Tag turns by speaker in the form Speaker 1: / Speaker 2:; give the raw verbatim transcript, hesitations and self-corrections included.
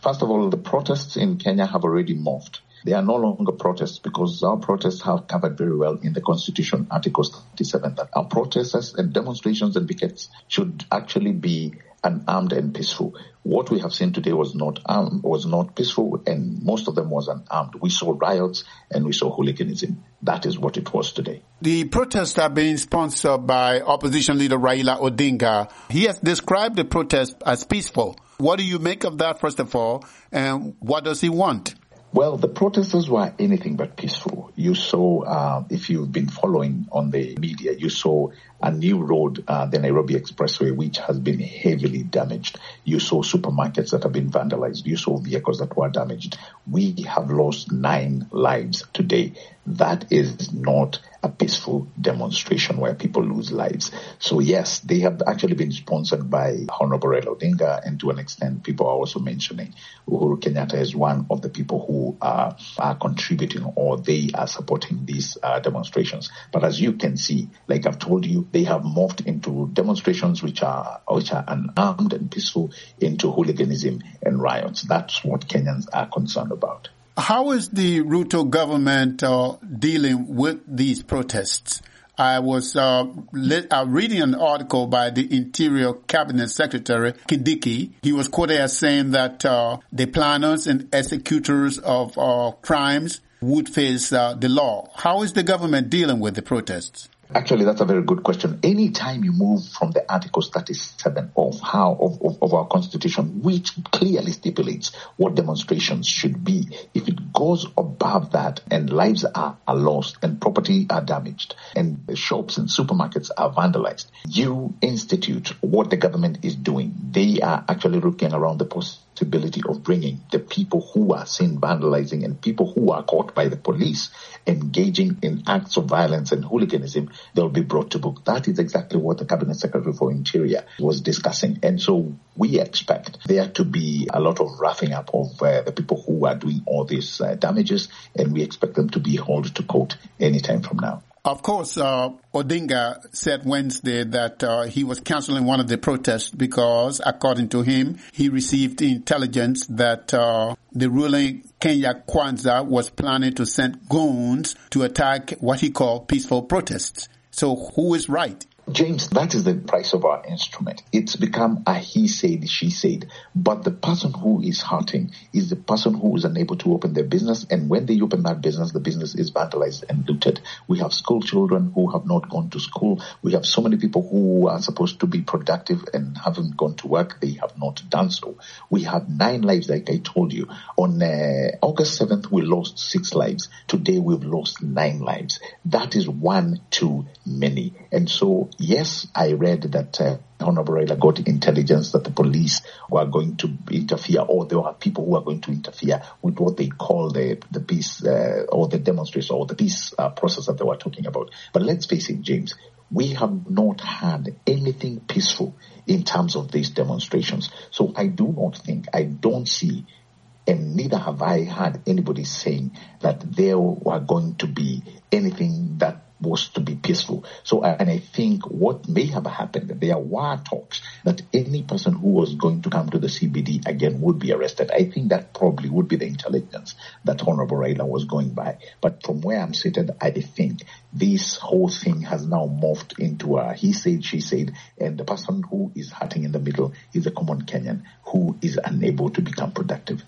Speaker 1: First of all, the protests in Kenya have already morphed. They are no longer protests because our protests have covered very well in the Constitution, Article thirty-seven, that our protests and demonstrations and pickets should actually be unarmed and peaceful. What we have seen today was not armed, was not peaceful, and most of them was unarmed. We saw riots and we saw hooliganism. That is what it was today.
Speaker 2: The protests are being sponsored by opposition leader Raila Odinga. He has described the protest as peaceful. What do you make of that, first of all, and what does he want?
Speaker 1: Well, the protesters were anything but peaceful. You saw, uh, if you've been following on the media, you saw a new road, uh, the Nairobi Expressway, which has been heavily damaged. You saw supermarkets that have been vandalized. You saw vehicles that were damaged. We have lost nine lives today. That is not a peaceful demonstration where people lose lives. So yes, they have actually been sponsored by Honorable Raila Odinga, and to an extent, people are also mentioning Uhuru Kenyatta as one of the people who are, are contributing, or they are supporting these uh, demonstrations. But as you can see, like I've told you, they have morphed into demonstrations which are which are unarmed and peaceful, into hooliganism and riots. That's what Kenyans are concerned about.
Speaker 2: How is the Ruto government uh, dealing with these protests? I was uh, le- uh, reading an article by the Interior Cabinet Secretary, Kindiki. He was quoted as saying that uh, the planners and executors of uh, crimes would face uh, the law. How is the government dealing with the protests?
Speaker 1: Actually, that's a very good question. Anytime you move from the Article thirty-seven of how of, of, of our Constitution, which clearly stipulates what demonstrations should be, if it goes above that and lives are, are lost and property are damaged and the shops and supermarkets are vandalized, you institute what the government is doing. They are actually looking around the possibility of bringing the people who are seen vandalizing and people who are caught by the police engaging in acts of violence and hooliganism. They'll be brought to book. That is exactly what the Cabinet Secretary for Interior was discussing. And so we expect there to be a lot of roughing up of uh, the people who are doing all these uh, damages, and we expect them to be held to court anytime from now.
Speaker 2: Of course, uh, Odinga said Wednesday that uh, he was canceling one of the protests because, according to him, he received intelligence that uh, the ruling Kenya Kwanza was planning to send goons to attack what he called peaceful protests. So who is right?
Speaker 1: James, that is the price of our instrument. It's become a he said, she said. But the person who is hurting is the person who is unable to open their business. And when they open that business, the business is vandalized and looted. We have school children who have not gone to school. We have so many people who are supposed to be productive and haven't gone to work. They have not done so. We have nine lives, like I told you. On uh, August seventh, we lost six lives. Today, we've lost nine lives. That is one too many. And so, yes, I read that uh, Honorable Raila got intelligence that the police were going to interfere, or there were people who are going to interfere with what they call the, the peace uh, or the demonstration or the peace uh, process that they were talking about. But let's face it, James, we have not had anything peaceful in terms of these demonstrations. So I do not think, I don't see, and neither have I had anybody saying that there were going to be anything that was to be peaceful. So, and I think what may have happened, there were talks that any person who was going to come to the C B D again would be arrested. I think that probably would be the intelligence that Honorable Raila was going by. But from where I'm seated, I think this whole thing has now morphed into a he said, she said, and the person who is hurting in the middle is a common Kenyan who is unable to become productive.